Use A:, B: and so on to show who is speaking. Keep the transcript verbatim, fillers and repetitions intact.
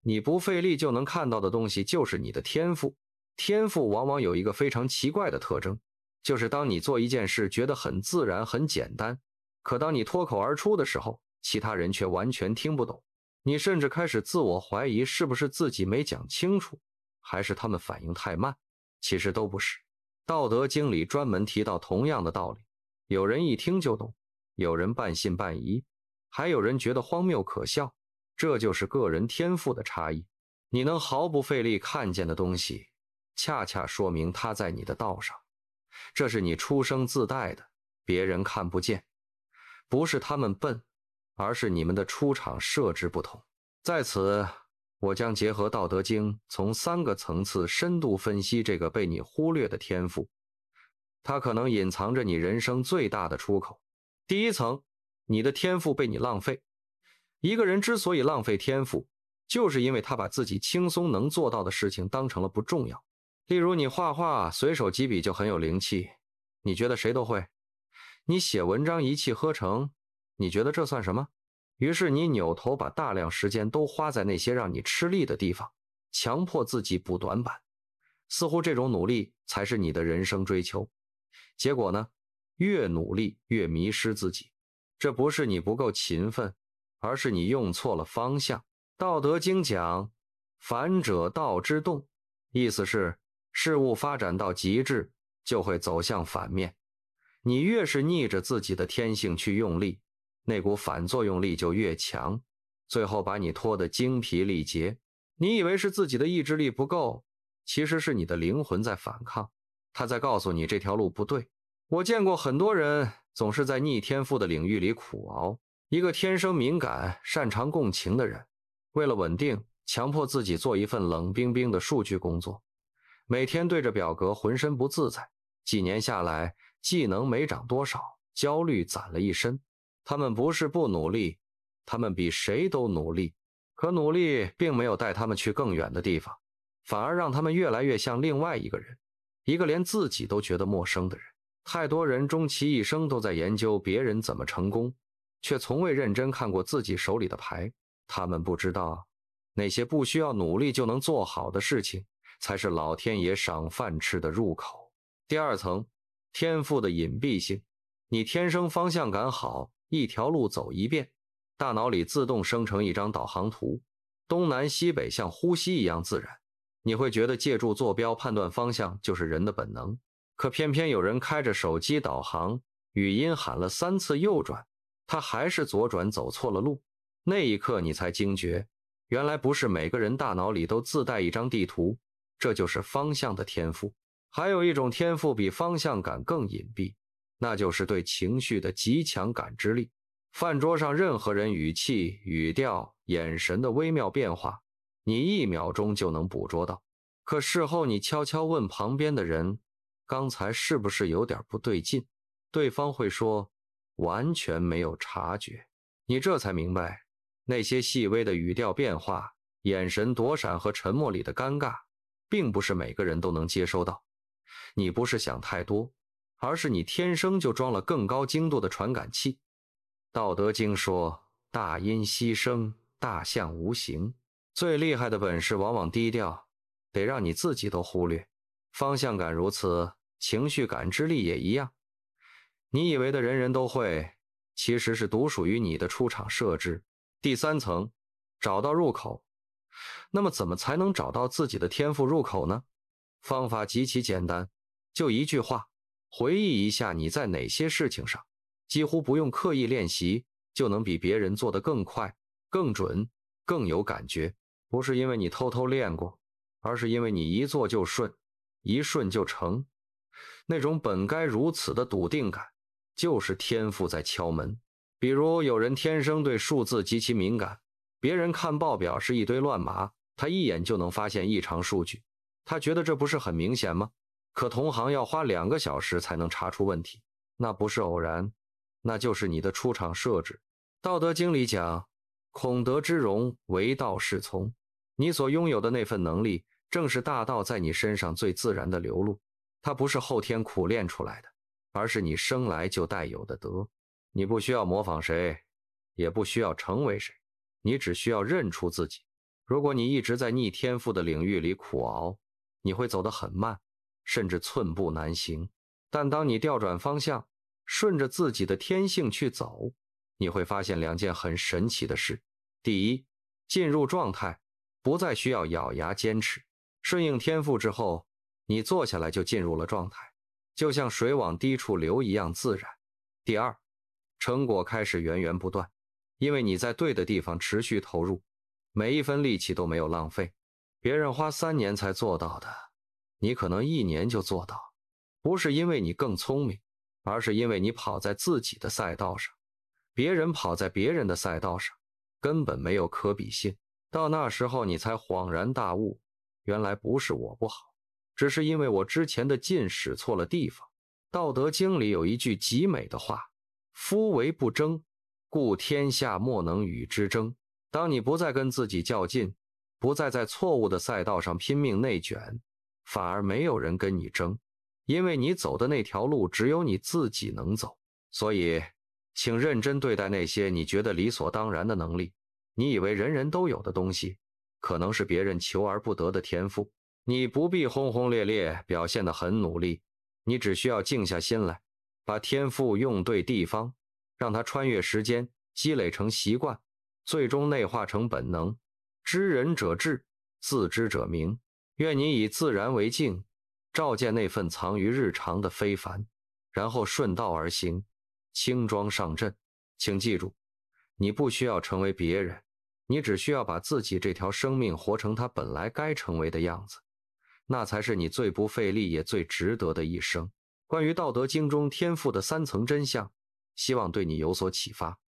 A: 你不费力就能看到的东西就是你的天赋。天赋往往有一个非常奇怪的特征，就是当你做一件事觉得很自然很简单，可当你脱口而出的时候，其他人却完全听不懂。你甚至开始自我怀疑是不是自己没讲清楚，还是他们反应太慢。其实都不是。道德经里专门提到同样的道理，有人一听就懂，有人半信半疑，还有人觉得荒谬可笑，这就是个人天赋的差异。你能毫不费力看见的东西，恰恰说明它在你的道上，这是你出生自带的，别人看不见。不是他们笨，而是你们的出场设置不同。在此，我将结合道德经，从三个层次深度分析这个被你忽略的天赋，它可能隐藏着你人生最大的出口。第一层，你的天赋被你浪费。一个人之所以浪费天赋，就是因为他把自己轻松能做到的事情当成了不重要。例如你画画随手几笔就很有灵气，你觉得谁都会。你写文章一气呵成，你觉得这算什么？于是你扭头把大量时间都花在那些让你吃力的地方，强迫自己补短板，似乎这种努力才是你的人生追求。结果呢，越努力越迷失自己。这不是你不够勤奋，而是你用错了方向。道德经讲，反者道之动，意思是事物发展到极致就会走向反面。你越是逆着自己的天性去用力，那股反作用力就越强，最后把你拖得精疲力竭。你以为是自己的意志力不够，其实是你的灵魂在反抗，他在告诉你这条路不对。我见过很多人总是在逆天赋的领域里苦熬。一个天生敏感擅长共情的人，为了稳定，强迫自己做一份冷冰冰的数据工作，每天对着表格浑身不自在，几年下来技能没长多少，焦虑攒了一身。他们不是不努力，他们比谁都努力，可努力并没有带他们去更远的地方，反而让他们越来越像另外一个人，一个连自己都觉得陌生的人。太多人终其一生都在研究别人怎么成功，却从未认真看过自己手里的牌。他们不知道，那些不需要努力就能做好的事情，才是老天爷赏饭吃的入口。第二层，天赋的隐蔽性。你天生方向感好，一条路走一遍，大脑里自动生成一张导航图，东南西北像呼吸一样自然。你会觉得借助坐标判断方向就是人的本能，可偏偏有人开着手机导航，语音喊了三次右转，他还是左转走错了路。那一刻你才惊觉，原来不是每个人大脑里都自带一张地图，这就是方向的天赋。还有一种天赋比方向感更隐蔽，那就是对情绪的极强感知力。饭桌上任何人语气、语调、眼神的微妙变化，你一秒钟就能捕捉到。可事后你悄悄问旁边的人，刚才是不是有点不对劲？对方会说，完全没有察觉。你这才明白，那些细微的语调变化、眼神躲闪和沉默里的尴尬，并不是每个人都能接收到。你不是想太多，而是你天生就装了更高精度的传感器。道德经说，大音希声，大象无形。最厉害的本事往往低调，得让你自己都忽略。方向感如此，情绪感知力也一样。你以为的人人都会，其实是独属于你的出场设置。第三层，找到入口。那么怎么才能找到自己的天赋入口呢？方法极其简单，就一句话，回忆一下你在哪些事情上，几乎不用刻意练习，就能比别人做得更快、更准、更有感觉。不是因为你偷偷练过，而是因为你一做就顺，一顺就成。那种本该如此的笃定感，就是天赋在敲门。比如有人天生对数字极其敏感，别人看报表是一堆乱码，他一眼就能发现异常数据，他觉得这不是很明显吗？可同行要花两个小时才能查出问题，那不是偶然，那就是你的出场设置。道德经里讲，孔德之容，惟道是从。你所拥有的那份能力，正是大道在你身上最自然的流露，它不是后天苦练出来的，而是你生来就带有的德。你不需要模仿谁，也不需要成为谁，你只需要认出自己， 如果你一直在逆天赋的领域里苦熬，你会走得很慢，甚至寸步难行。但当你调转方向，顺着自己的天性去走，你会发现两件很神奇的事。第一，进入状态，不再需要咬牙坚持。顺应天赋之后，你坐下来就进入了状态，就像水往低处流一样自然。第二，成果开始源源不断，因为你在对的地方持续投入，每一分力气都没有浪费。别人花三年才做到的，你可能一年就做到，不是因为你更聪明，而是因为你跑在自己的赛道上。别人跑在别人的赛道上，根本没有可比性。到那时候你才恍然大悟，原来不是我不好，只是因为我之前的劲使错了地方。道德经里有一句极美的话，夫唯不争，故天下莫能与之争。当你不再跟自己较劲，不再在错误的赛道上拼命内卷，反而没有人跟你争，因为你走的那条路只有你自己能走。所以请认真对待那些你觉得理所当然的能力，你以为人人都有的东西，可能是别人求而不得的天赋。你不必轰轰烈烈表现得很努力，你只需要静下心来，把天赋用对地方，让它穿越时间，积累成习惯，最终内化成本能。知人者智，自知者明。愿你以自然为镜，照见那份藏于日常的非凡，然后顺道而行，轻装上阵。请记住，你不需要成为别人，你只需要把自己这条生命活成它本来该成为的样子，那才是你最不费力也最值得的一生。关于道德经中天赋的三层真相，希望对你有所启发。